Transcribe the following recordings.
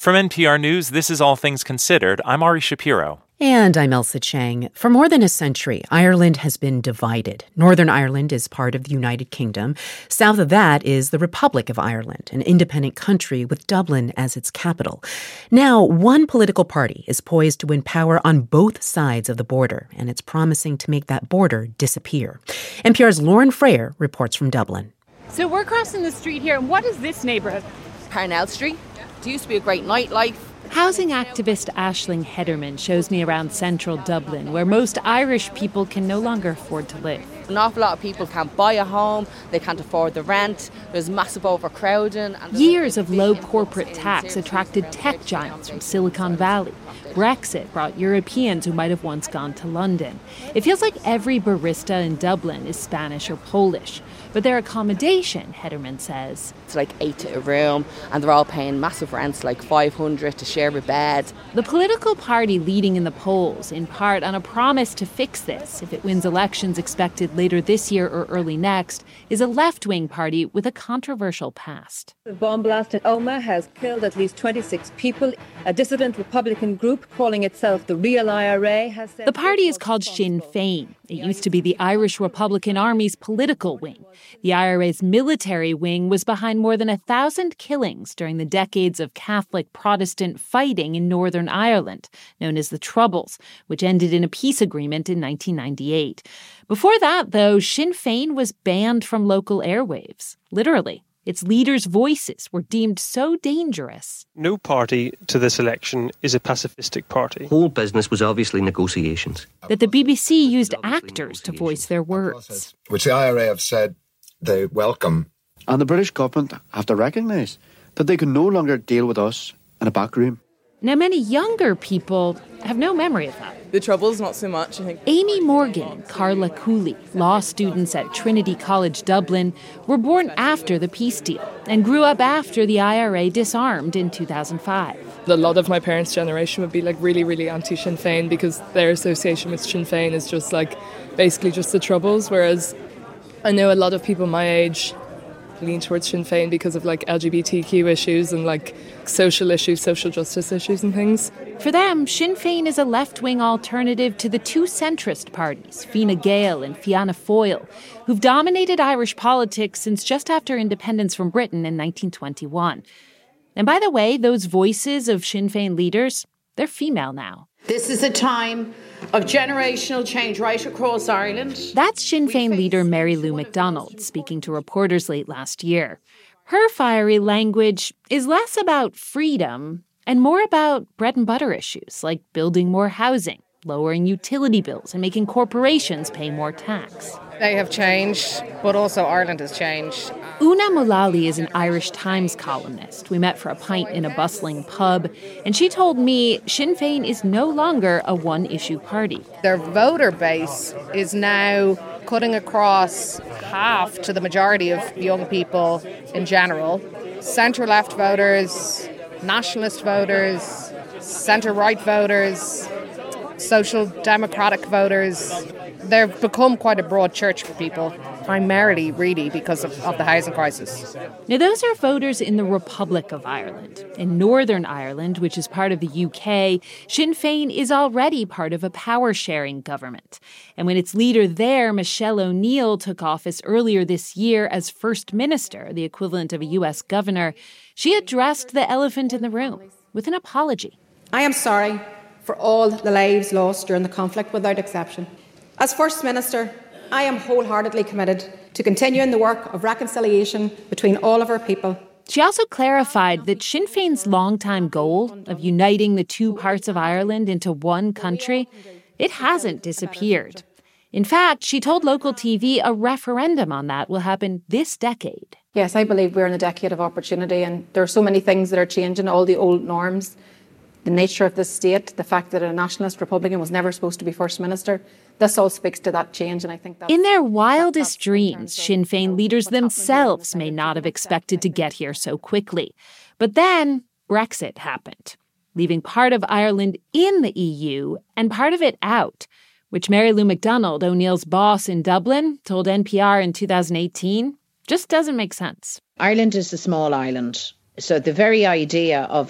From NPR News, this is All Things Considered. I'm Ari Shapiro. And I'm Elsa Chang. For more than a century, Ireland has been divided. Northern Ireland is part of the United Kingdom. South of that is the Republic of Ireland, an independent country with Dublin as its capital. Now, one political party is poised to win power on both sides of the border, and it's promising to make that border disappear. NPR's Lauren Freyer reports from Dublin. So we're crossing the street here, and what is this neighbourhood? Parnell Street. It used to be a great nightlife. Housing activist Aisling Hederman shows me around central Dublin, where most Irish people can no longer afford to live. An awful lot of people can't buy a home, they can't afford the rent, there's massive overcrowding. Years of low corporate tax attracted tech giants from Silicon Valley. Brexit brought Europeans who might have once gone to London. It feels like every barista in Dublin is Spanish or Polish. But their accommodation, Hederman says, it's like 8 to a room, and they're all paying massive rents, like $500 to share a bed. The political party leading in the polls, in part on a promise to fix this if it wins elections expected later this year or early next, is a left-wing party with a controversial past. The bomb blast in Omagh has killed at least 26 people. A dissident Republican group calling itself the Real IRA has said... The party is called Sinn Féin. It used to be the Irish Republican Army's political wing. The IRA's military wing was behind more than 1,000 killings during the decades of Catholic-Protestant fighting in Northern Ireland, known as the Troubles, which ended in a peace agreement in 1998. Before that, though, Sinn Féin was banned from local airwaves, literally. Its leaders' voices were deemed so dangerous. No party to this election is a pacifistic party. Whole business was obviously negotiations. That the BBC used actors to voice their words. Which the IRA have said they welcome. And the British government have to recognise that they can no longer deal with us in a back room. Now, many younger people have no memory of that. The Troubles, not so much, I think. Amy Morgan and Carla Cooley, law students at Trinity College Dublin, were born after the peace deal and grew up after the IRA disarmed in 2005. A lot of my parents' generation would be like really, really anti-Sinn Féin because their association with Sinn Féin is just like basically just the Troubles, whereas I know a lot of people my age lean towards Sinn Féin because of like LGBTQ issues and like social issues, social justice issues and things. For them, Sinn Féin is a left-wing alternative to the two centrist parties, Fine Gael and Fianna Fáil, who've dominated Irish politics since just after independence from Britain in 1921. And by the way, those voices of Sinn Féin leaders, they're female now. This is a time of generational change right across Ireland. That's Sinn Féin leader Mary Lou McDonald speaking to reporters late last year. Her fiery language is less about freedom and more about bread and butter issues like building more housing, lowering utility bills, and making corporations pay more tax. They have changed, but also Ireland has changed. Una Mullally is an Irish Times columnist. We met for a pint in a bustling pub, and she told me Sinn Féin is no longer a one-issue party. Their voter base is now cutting across half to the majority of young people in general. Centre-left voters, nationalist voters, centre-right voters, social democratic voters. They've become quite a broad church for people, primarily really because of the housing crisis. Now, those are voters in the Republic of Ireland. In Northern Ireland, which is part of the UK, Sinn Féin is already part of a power-sharing government. And when its leader there, Michelle O'Neill, took office earlier this year as First Minister, the equivalent of a U.S. governor, she addressed the elephant in the room with an apology. I am sorry for all the lives lost during the conflict without exception. As First Minister, I am wholeheartedly committed to continuing the work of reconciliation between all of our people. She also clarified that Sinn Féin's longtime goal of uniting the two parts of Ireland into one country, it hasn't disappeared. In fact, she told local TV a referendum on that will happen this decade. Yes, I believe we're in a decade of opportunity, and there are so many things that are changing, all the old norms, the nature of the state, the fact that a nationalist Republican was never supposed to be First Minister. This all speaks to that change, and I think that's... In their wildest dreams, Sinn Féin leaders themselves may not have expected to get here so quickly. But then Brexit happened, leaving part of Ireland in the EU and part of it out, which Mary Lou McDonald, O'Neill's boss in Dublin, told NPR in 2018, just doesn't make sense. Ireland is a small island, so the very idea of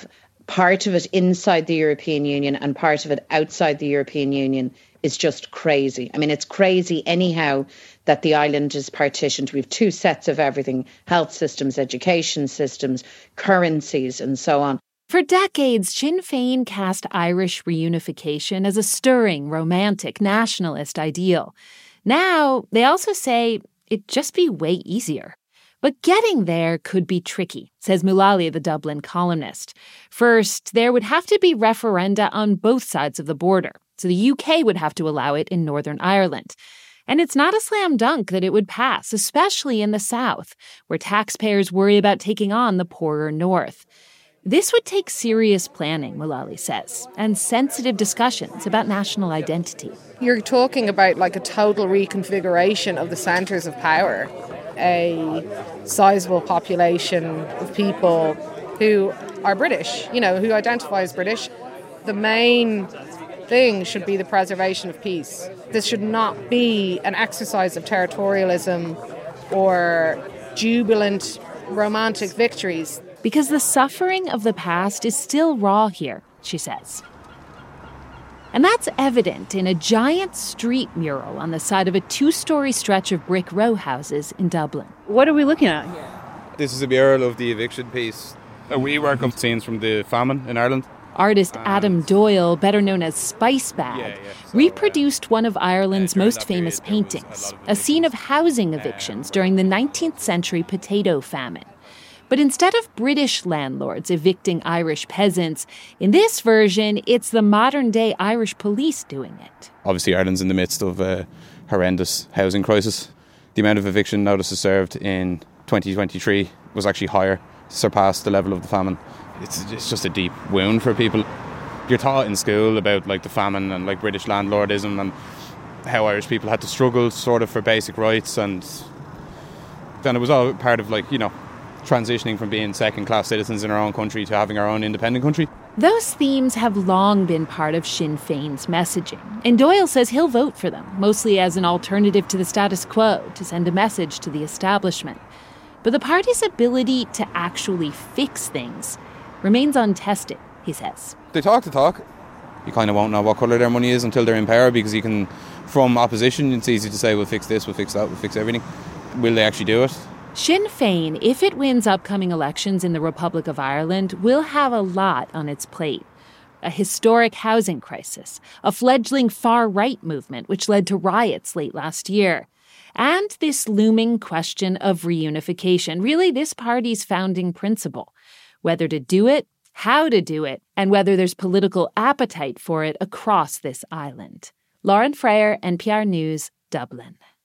part of it inside the European Union and part of it outside the European Union is just crazy. I mean, it's crazy anyhow that the island is partitioned. We have two sets of everything: health systems, education systems, currencies, and so on. For decades, Sinn Féin cast Irish reunification as a stirring, romantic, nationalist ideal. Now, they also say it'd just be way easier. But getting there could be tricky, says Mullally, the Dublin columnist. First, there would have to be referenda on both sides of the border, so the UK would have to allow it in Northern Ireland. And it's not a slam dunk that it would pass, especially in the south, where taxpayers worry about taking on the poorer north. This would take serious planning, Mullally says, and sensitive discussions about national identity. You're talking about like a total reconfiguration of the centres of power. A sizable population of people who are British, who identify as British. The main thing should be the preservation of peace. This should not be an exercise of territorialism or jubilant romantic victories. Because the suffering of the past is still raw here, she says. And that's evident in a giant street mural on the side of a 2-story stretch of brick row houses in Dublin. What are we looking at here? This is a mural of the eviction piece. We work on scenes from the famine in Ireland. Artist Adam Doyle, better known as Spice Bag, reproduced one of Ireland's most famous paintings, a scene of housing evictions during the 19th century potato famine. But instead of British landlords evicting Irish peasants, in this version, it's the modern-day Irish police doing it. Obviously, Ireland's in the midst of a horrendous housing crisis. The amount of eviction notices served in 2023 was actually higher, surpassed the level of the famine. It's just a deep wound for people. You're taught in school about like the famine and like British landlordism and how Irish people had to struggle sort of for basic rights, and then it was all part of transitioning from being second-class citizens in our own country to having our own independent country. Those themes have long been part of Sinn Féin's messaging, and Doyle says he'll vote for them, mostly as an alternative to the status quo, to send a message to the establishment. But the party's ability to actually fix things remains untested, he says. They talk the talk. You kind of won't know what colour their money is until they're in power, because you can, from opposition, it's easy to say, we'll fix this, we'll fix that, we'll fix everything. Will they actually do it? Sinn Féin, if it wins upcoming elections in the Republic of Ireland, will have a lot on its plate. A historic housing crisis, a fledgling far-right movement which led to riots late last year, and this looming question of reunification, really this party's founding principle: whether to do it, how to do it, and whether there's political appetite for it across this island. Lauren Freyer, NPR News, Dublin.